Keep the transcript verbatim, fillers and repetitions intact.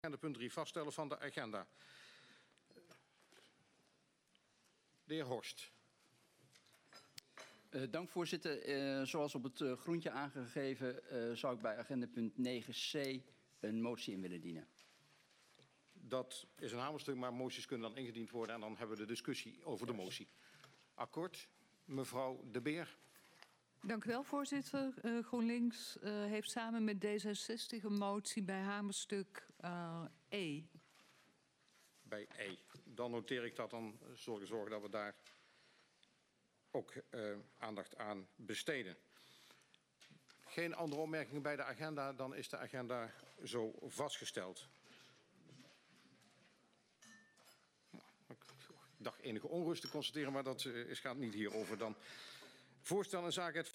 Punt drie, vaststellen van de agenda. De heer Horst. Uh, dank voorzitter. Uh, zoals op het uh, groentje aangegeven uh, zou ik bij agenda punt negen c een motie in willen dienen. Dat is een hamerstuk, maar moties kunnen dan ingediend worden en dan hebben we de discussie over de motie. Akkoord. Mevrouw De Beer. Dank u wel, voorzitter. Uh, GroenLinks uh, heeft samen met D zesenzestig een motie bij hamerstuk uh, E. Bij E. Dan noteer ik dat, dan zal ik zorgen dat we daar ook uh, aandacht aan besteden. Geen andere opmerkingen bij de agenda, dan is de agenda zo vastgesteld. Ik dacht enige onrust te constateren, maar dat uh, gaat niet hierover dan. Voorstel in zaken het